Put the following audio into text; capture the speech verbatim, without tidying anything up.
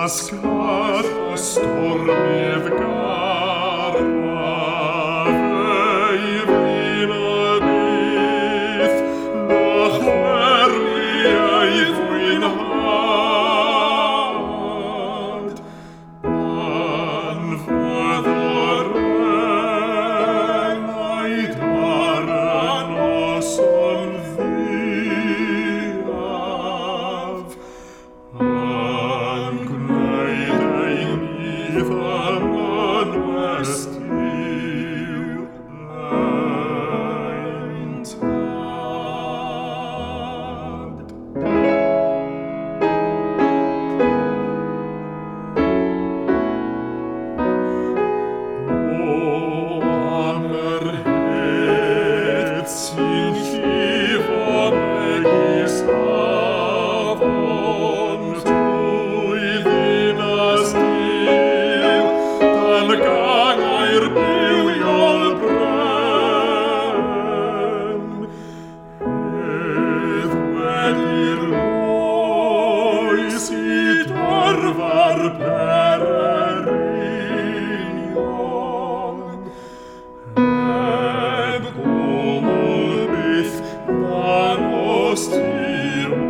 cascat a stormiv garma, vei vina bith, nach merli ei fwyn had. Pan fydd o'r enau dar yn noson ddiaf, yn gwneud ein bydd yn ynwestyw ein tad. O am yr het sy'n llifo megis afon trwy ddinas Duw, dan gangau'r bywiol bren. Hedd wedi'r oes i darfar pererinion, heb gwmwl byth na nos tir